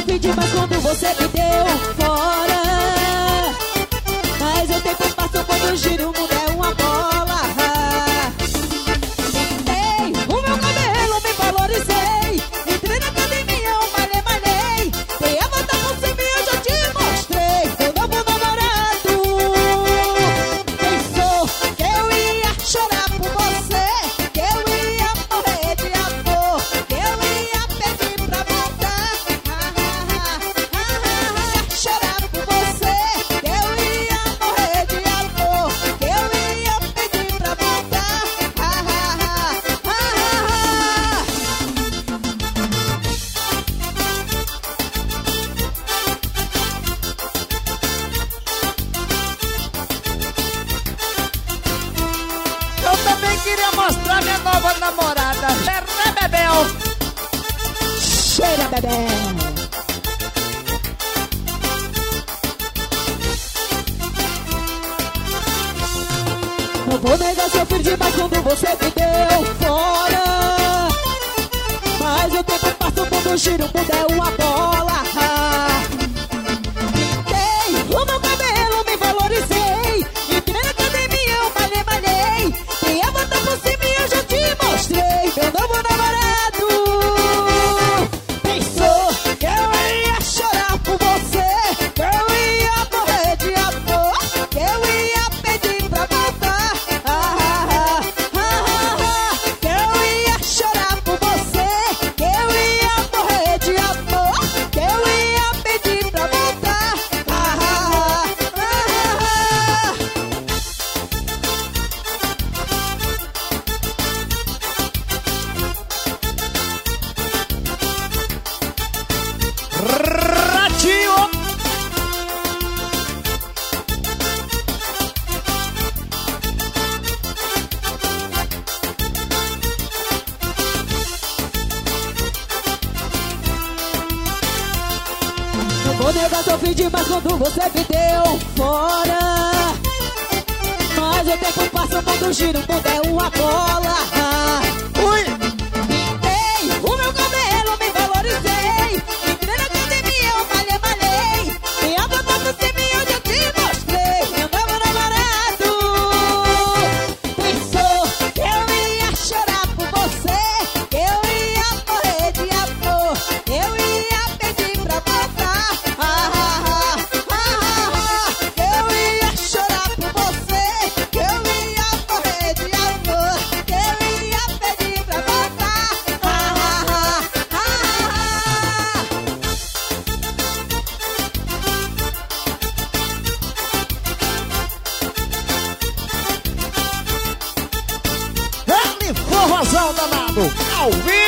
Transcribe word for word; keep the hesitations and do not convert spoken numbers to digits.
pedi, mas quando você me deu fora. Mas o tempo passa quando giro, o mundo é uma bola. Ei, o meu cabelo me valorizei. Entrei na academia, eu malhei, malhei. Dei a volta por cima e eu já te mostrei meu novo namorado. Pensou que eu ia chorar por você, que eu ia morrer de amor, que eu ia pedir pra voltar. Chorar por você, que eu ia morrer de amor, que eu ia pedir pra voltar. Eu também queria mostrar minha nova namorada. Cheira, Bebel. Cheira, bebê. Não vou negar seu filho demais quando você me deu fora. Mas o tempo passa, o mundo gira, o mundo é uma bola. Pintei o meu cabelo, me valorizei. Entrei na academia, eu malhei, malhei. Dei a volta por cima e eu já te mostrei meu novo namorado. Pensou que eu ia chorar por você, que eu ia morrer de amor, que eu ia pedir pra voltar. Que eu ia chorar por você, que eu ia morrer de amor, que eu ia pedir pra voltar. Ratinho. Não vou negar seu fim demais quando você me deu fora. Mas o tempo passa, o mundo gira, o mundo é uma bola. Ui. Pintei o meu cabelo, me valorizei. Entrei na academia, eu malhei, malhei. Dei a volta por cima e eu já te mostrei meu novo namorado. Pensou que eu ia chorar por você, que eu ia morrer de amor, que eu ia pedir pra voltar. Que eu ia chorar por você, que eu ia morrer de amor, que eu ia pedir pra voltar. Ele forrozão danado. Ao vivo.